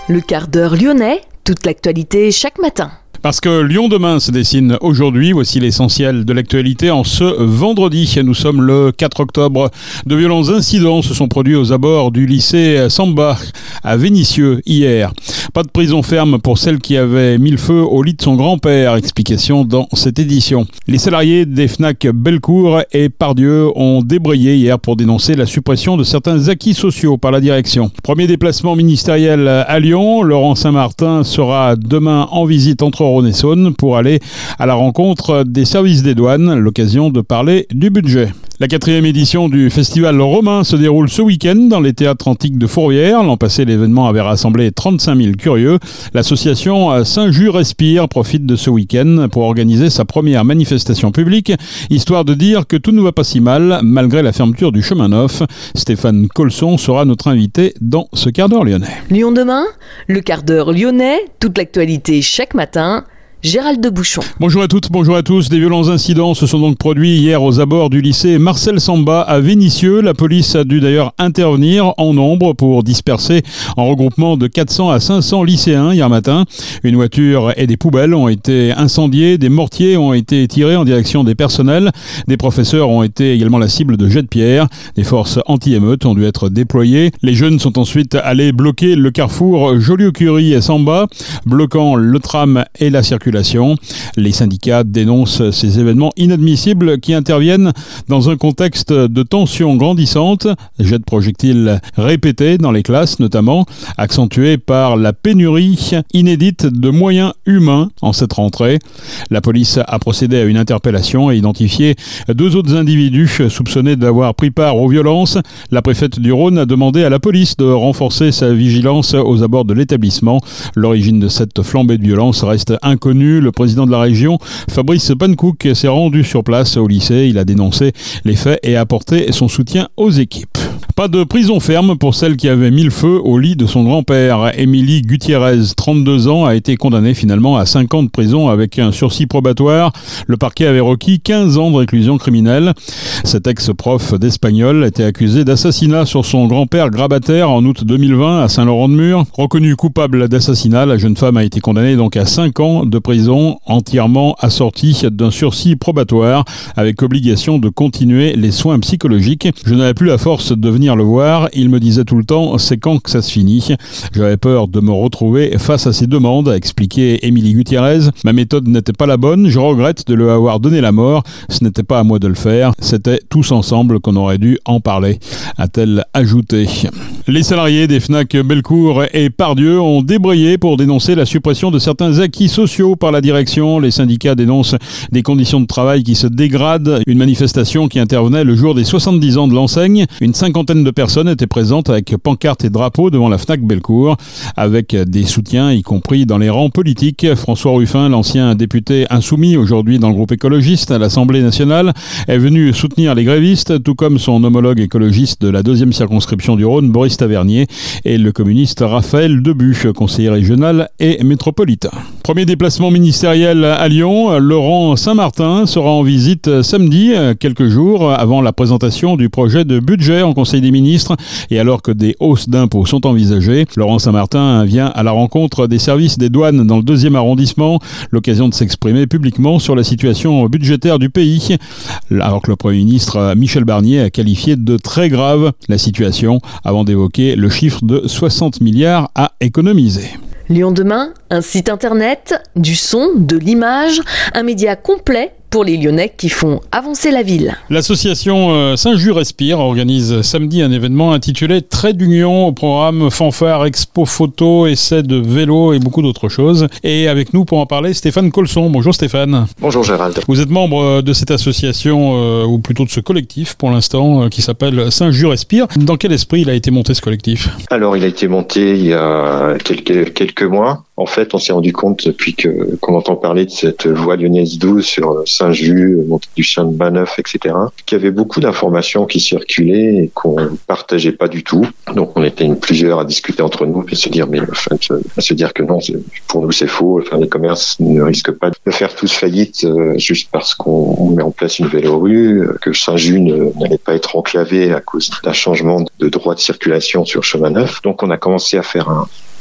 Le quart d'heure lyonnais, toute l'actualité chaque matin. Parce que Lyon demain se dessine aujourd'hui, voici l'essentiel de l'actualité en ce vendredi. Nous sommes le 4 octobre. De violents incidents se sont produits aux abords du lycée Samba à Vénissieux hier. Pas de prison ferme pour celle qui avait mis le feu au lit de son grand-père. Explication dans cette édition. Les salariés des Fnac Bellecour et Pardieu ont débrayé hier pour dénoncer la suppression de certains acquis sociaux par la direction. Premier déplacement ministériel à Lyon. Laurent Saint-Martin sera demain en visite entre Rhône et Saône pour aller à la rencontre des services des douanes, l'occasion de parler du budget. La 4e édition du Festival romain se déroule ce week-end dans les théâtres antiques de Fourvière. L'an passé, l'événement avait rassemblé 35 000 curieux. L'association Saint-Just Respire profite de ce week-end pour organiser sa première manifestation publique, histoire de dire que tout ne va pas si mal, malgré la fermeture du chemin neuf. Stéphane Colson sera notre invité dans ce quart d'heure lyonnais. Lyon demain, le quart d'heure lyonnais, toute l'actualité chaque matin. Gérald de Bouchon. Bonjour à toutes, bonjour à tous. Des violents incidents se sont donc produits hier aux abords du lycée Marcel Samba à Vénissieux. La police a dû d'ailleurs intervenir en nombre pour disperser en regroupement de 400 à 500 lycéens hier matin. Une voiture et des poubelles ont été incendiées, des mortiers ont été tirés en direction des personnels. Des professeurs ont été également la cible de jets de pierre. Des forces anti-émeutes ont dû être déployées. Les jeunes sont ensuite allés bloquer le carrefour Joliot-Curie et Samba, bloquant le tram et la circulation. Les syndicats dénoncent ces événements inadmissibles qui interviennent dans un contexte de tension grandissante, jets de projectiles répétés dans les classes notamment, accentués par la pénurie inédite de moyens humains en cette rentrée. La police a procédé à une interpellation et identifié 2 autres individus soupçonnés d'avoir pris part aux violences. La préfète du Rhône a demandé à la police de renforcer sa vigilance aux abords de l'établissement. L'origine de cette flambée de violence reste inconnue. Le président de la région, Fabrice Pankouk, s'est rendu sur place au lycée. Il a dénoncé les faits et apporté son soutien aux équipes. Pas de prison ferme pour celle qui avait mis le feu au lit de son grand-père. Émilie Gutiérrez, 32 ans, a été condamnée finalement à 5 ans de prison avec un sursis probatoire. Le parquet avait requis 15 ans de réclusion criminelle. Cet ex-prof d'espagnol était accusé d'assassinat sur son grand-père grabataire en août 2020 à Saint-Laurent-de-Mur. Reconnue coupable d'assassinat, la jeune femme a été condamnée donc à 5 ans de prison, entièrement assortie d'un sursis probatoire avec obligation de continuer les soins psychologiques. Je n'avais plus la force de venir le voir, il me disait tout le temps, c'est quand que ça se finit. J'avais peur de me retrouver face à ces demandes, a expliqué Émilie Gutiérrez. Ma méthode n'était pas la bonne, je regrette de lui avoir donné la mort, ce n'était pas à moi de le faire, c'était tous ensemble qu'on aurait dû en parler, a-t-elle ajouté. Les salariés des Fnac Bellecour et Pardieu ont débrayé pour dénoncer la suppression de certains acquis sociaux par la direction. Les syndicats dénoncent des conditions de travail qui se dégradent. Une manifestation qui intervenait le jour des 70 ans de l'enseigne. Une cinquantaine de personnes étaient présentes avec pancartes et drapeaux devant la Fnac Bellecour, avec des soutiens, y compris dans les rangs politiques. François Ruffin, l'ancien député insoumis, aujourd'hui dans le groupe écologiste à l'Assemblée nationale, est venu soutenir les grévistes, tout comme son homologue écologiste de la 2e circonscription du Rhône, Boris Tavernier, et le communiste Raphaël Debuche, conseiller régional et métropolitain. Premier déplacement ministériel à Lyon, Laurent Saint-Martin sera en visite samedi, quelques jours avant la présentation du projet de budget en Conseil des ministres et alors que des hausses d'impôts sont envisagées. Laurent Saint-Martin vient à la rencontre des services des douanes dans le 2e arrondissement, l'occasion de s'exprimer publiquement sur la situation budgétaire du pays, alors que le Premier ministre Michel Barnier a qualifié de très grave la situation avant d'évoquer le chiffre de 60 milliards à économiser. Lyon demain, un site internet, du son, de l'image, un média complet pour les Lyonnais qui font avancer la ville. L'association Saint-Just Respire organise samedi un événement intitulé Trait d'Union, au programme fanfare, expo photo, essais de vélo et beaucoup d'autres choses. Et avec nous pour en parler, Stéphane Colson. Bonjour Stéphane. Bonjour Gérald. Vous êtes membre de cette association, ou plutôt de ce collectif pour l'instant, qui s'appelle Saint-Just Respire. Dans quel esprit il a été monté ce collectif ? Alors il a été monté il y a quelques mois. En fait, on s'est rendu compte depuis qu'on entend parler de cette voie lyonnaise 12 sur Saint-Just, montée du Chien de Baneuf, etc., qu'il y avait beaucoup d'informations qui circulaient et qu'on partageait pas du tout. Donc, on était plusieurs à discuter entre nous et se dire, mais enfin, à se dire que non, pour nous c'est faux. Enfin, les commerces ne risquent pas de faire tous faillite juste parce qu'on met en place une vélorue, que Saint-Just n'allait pas être enclavé à cause d'un changement de droit de circulation sur Chemin Neuf. Donc, on a commencé à faire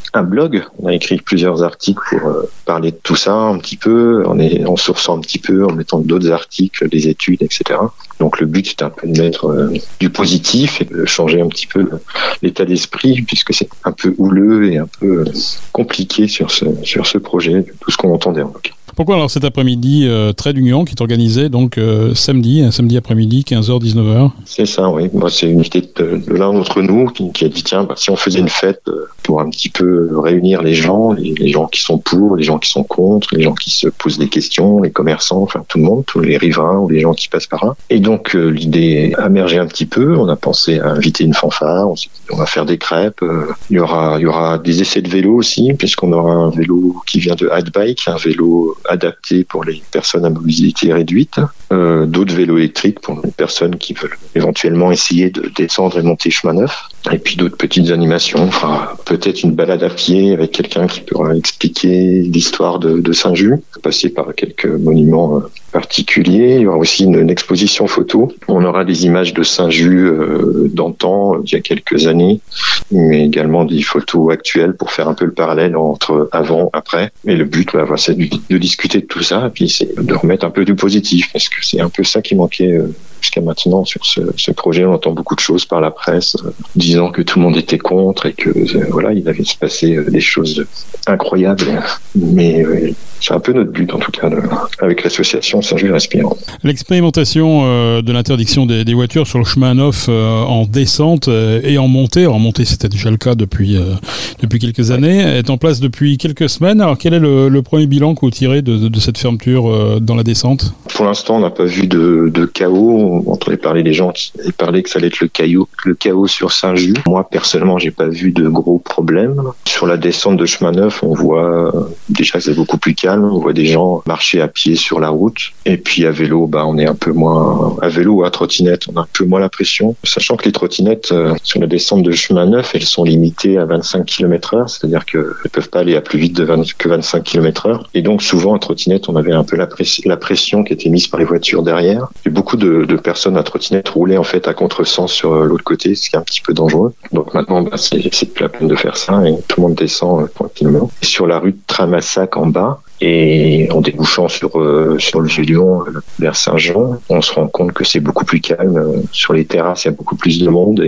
un blog. On a écrit plusieurs articles pour parler de tout ça un petit peu, en sourçant un petit peu, en mettant d'autres articles, des études, etc. Donc le but c'est un peu de mettre du positif et de changer un petit peu l'état d'esprit, puisque c'est un peu houleux et un peu compliqué sur ce projet, tout ce qu'on entendait en tout cas. Pourquoi alors cet après-midi, Trait d'Union qui est organisé donc samedi après-midi, 15h, 19h? C'est ça, oui. Moi, c'est une idée de l'un d'entre nous qui a dit tiens, si on faisait une fête pour un petit peu réunir les gens qui sont pour, les gens qui sont contre, les gens qui se posent des questions, les commerçants, enfin tout le monde, tous les riverains ou les gens qui passent par là. Et donc l'idée a émergé un petit peu. On a pensé à inviter une fanfare. On va faire des crêpes. Il y aura des essais de vélo aussi, puisqu'on aura un vélo qui vient de Hadbike, un vélo adapté pour les personnes à mobilité réduite, d'autres vélos électriques pour les personnes qui veulent éventuellement essayer de descendre et monter chemin neuf, et puis d'autres petites animations, enfin, peut-être une balade à pied avec quelqu'un qui pourra expliquer l'histoire de Saint-Just, passer par quelques monuments particuliers. Il y aura aussi une exposition photo. On aura des images de Saint-Just d'antan, il y a quelques années, mais également des photos actuelles pour faire un peu le parallèle entre avant, après. Et le but, c'est de discuter de tout ça, et puis c'est de remettre un peu du positif, parce que c'est un peu ça qui manquait jusqu'à maintenant sur ce projet. On entend beaucoup de choses par la presse disant que tout le monde était contre et que il avait se passer des choses incroyables, mais c'est un peu notre but en tout cas avec l'association Saint-Just Respire. L'expérimentation de l'interdiction des voitures sur le chemin neuf en descente et en montée, c'était déjà le cas depuis quelques années, est en place depuis quelques semaines. Alors quel est le premier bilan que vous tirez de cette fermeture dans la descente? Pour l'instant, on n'a pas vu de chaos. On entendait parler des gens qui parlaient que ça allait être le chaos sur Saint-Just. Moi, personnellement, j'ai pas vu de gros problèmes. Sur la descente de chemin neuf, on voit déjà que c'est beaucoup plus calme. On voit des gens marcher à pied sur la route. Et puis à vélo, on est un peu moins... À vélo ou à trottinette, on a un peu moins la pression. Sachant que les trottinettes, sur la descente de chemin neuf, elles sont limitées à 25 km/h. C'est-à-dire qu'elles ne peuvent pas aller à plus vite que 25 km/h. Et donc, souvent, à trottinette, on avait un peu la pression qui était mise par les voitures derrière. Et beaucoup de personnes à trottinette roulaient en fait à contresens sur l'autre côté, ce qui est un petit peu dangereux. Donc maintenant, c'est plus la peine de faire ça et tout le monde descend tranquillement. Et sur la rue de Tramassac en bas, et en débouchant sur le Vieux-Lyon vers Saint-Jean, on se rend compte que c'est beaucoup plus calme. Sur les terrasses, il y a beaucoup plus de monde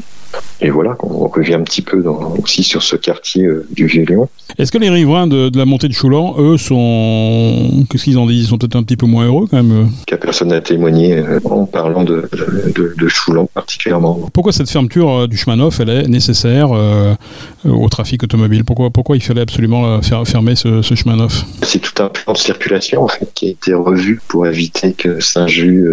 et voilà, on revient un petit peu aussi sur ce quartier du Vieux-Lyon. Est-ce que les riverains de la montée de Choulan, eux, qu'est-ce qu'ils en disent? Ils sont peut-être un petit peu moins heureux quand même. Personne n'a témoigné en parlant de Choulan particulièrement. Pourquoi cette fermeture du chemin neuf, elle est nécessaire au trafic automobile? Pourquoi il fallait absolument fermer ce chemin neuf? C'est tout un plan de circulation en fait qui a été revu pour éviter que Saint-Just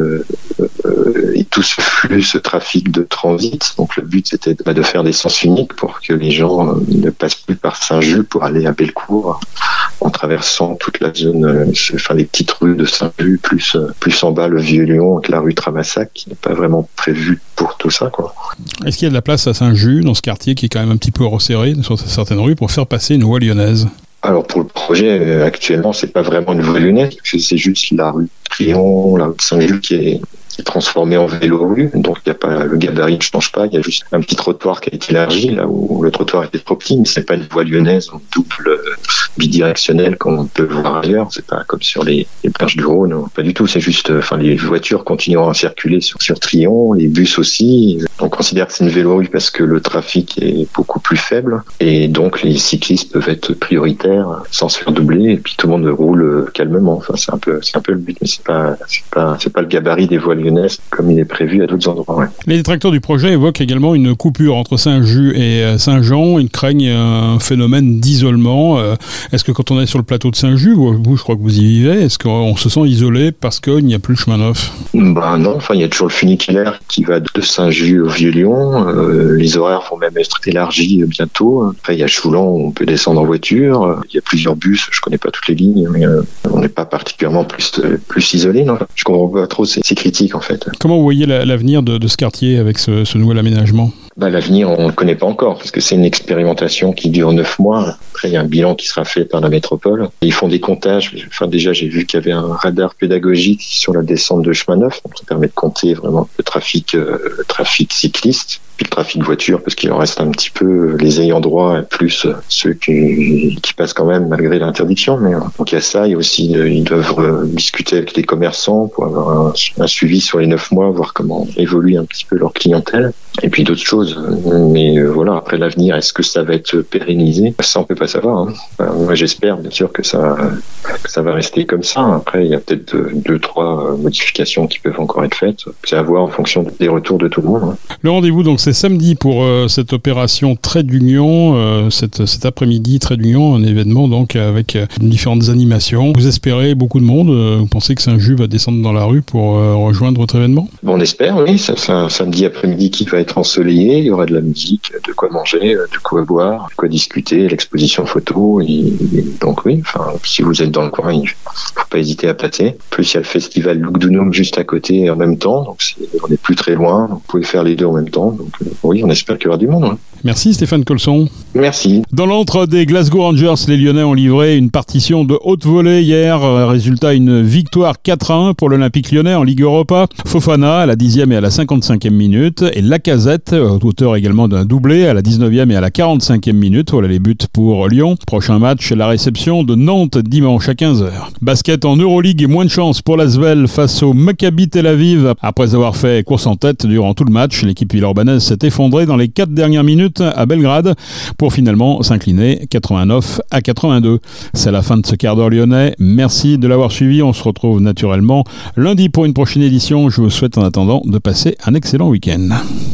ait tout ce flux, ce trafic de transit. Donc le but c'était de faire des sens uniques pour que les gens ne passent plus par Saint-Just pour aller à Bellecour en traversant toute la zone, les petites rues de Saint-Just, plus en bas le Vieux-Lyon avec la rue Tramassac qui n'est pas vraiment prévue pour tout ça, quoi. Est-ce qu'il y a de la place à Saint-Just, dans ce quartier qui est quand même un petit peu resserré sur certaines rues, pour faire passer une voie lyonnaise? Alors pour le projet, actuellement, c'est pas vraiment une voie lyonnaise, c'est juste la rue Trion, la rue de Saint-Just qui est transformé en vélo-rue, donc il y a pas, le gabarit ne change pas, il y a juste un petit trottoir qui a été élargi, là où le trottoir était trop petit, mais c'est pas une voie lyonnaise en double bidirectionnelle comme on peut voir ailleurs, c'est pas comme sur les plages du Rhône, pas du tout, c'est juste, les voitures continueront à circuler sur Trion, les bus aussi, on considère que c'est une vélo-rue parce que le trafic est beaucoup plus faible, et donc les cyclistes peuvent être prioritaires sans se faire doubler, et puis tout le monde roule calmement, c'est un peu le but, mais c'est pas le gabarit des voies lyonnaises comme il est prévu à d'autres endroits. Ouais. Les détracteurs du projet évoquent également une coupure entre Saint-Just et Saint-Jean. Ils craignent un phénomène d'isolement. Est-ce que quand on est sur le plateau de Saint-Just, vous, je crois que vous y vivez, est-ce qu'on se sent isolé parce qu'il n'y a plus le chemin neuf? Non, il y a toujours le funiculaire qui va de Saint-Just au Vieux-Lyon. Les horaires vont même être élargis bientôt. Après, il y a Choulan où on peut descendre en voiture. Il y a plusieurs bus, je connais pas toutes les lignes, mais on n'est pas particulièrement plus isolé. Non, je comprends pas trop ces critiques en fait. Comment vous voyez l'avenir de ce quartier avec ce nouvel aménagement? L'avenir, on ne le connaît pas encore, parce que c'est une expérimentation qui dure 9 mois. Après, il y a un bilan qui sera fait par la métropole. Ils font des comptages. Déjà, j'ai vu qu'il y avait un radar pédagogique sur la descente de chemin neuf, donc ça permet de compter vraiment le trafic cycliste, puis le trafic voiture, parce qu'il en reste un petit peu les ayants droit, plus ceux qui passent quand même malgré l'interdiction. Mais donc il y a ça, il y a aussi, ils doivent discuter avec les commerçants pour avoir un suivi sur les 9 mois, voir comment évolue un petit peu leur clientèle. Et puis d'autres choses. Mais voilà, après l'avenir, est-ce que ça va être pérennisé? Ça, on peut pas savoir. Moi, j'espère bien sûr que ça va rester comme ça. Après, il y a peut-être 2-3 modifications qui peuvent encore être faites. C'est à voir en fonction des retours de tout le monde. Le rendez-vous, donc, c'est samedi pour cette opération Trait d'Union, cet après-midi Trait d'Union, un événement donc avec différentes animations. Vous espérez beaucoup de monde? Vous pensez que Saint-Just va descendre dans la rue pour rejoindre votre événement? Bon, on espère, oui. C'est un samedi après-midi qui va être ensoleillé. Il y aura de la musique, de quoi manger, de quoi boire, de quoi discuter, l'exposition photo. Donc oui, si vous êtes dans le coin, il faut pas hésiter à passer. En plus, il y a le festival Lugdunum juste à côté en même temps. Donc on n'est plus très loin. Donc vous pouvez faire les deux en même temps. Donc oui, on espère qu'il y aura du monde. Merci Stéphane Colson. Merci. Dans l'antre des Glasgow Rangers, les Lyonnais ont livré une partition de haute volée hier. Résultat, une victoire 4-1 pour l'Olympique Lyonnais en Ligue Europa. Fofana à la 10e et à la 55e minute. Et Lacazette, auteur également d'un doublé à la 19e et à la 45e minute. Voilà les buts pour Lyon. Prochain match, la réception de Nantes dimanche à 15h. Basket en Euroleague et moins de chance pour l'Asvel face au Maccabi Tel Aviv. Après avoir fait course en tête durant tout le match, l'équipe villeurbannaise s'est effondrée dans les 4 dernières minutes à Belgrade pour finalement s'incliner 89-82. C'est la fin de ce quart d'heure lyonnais. Merci de l'avoir suivi. On se retrouve naturellement lundi pour une prochaine édition. Je vous souhaite en attendant de passer un excellent week-end.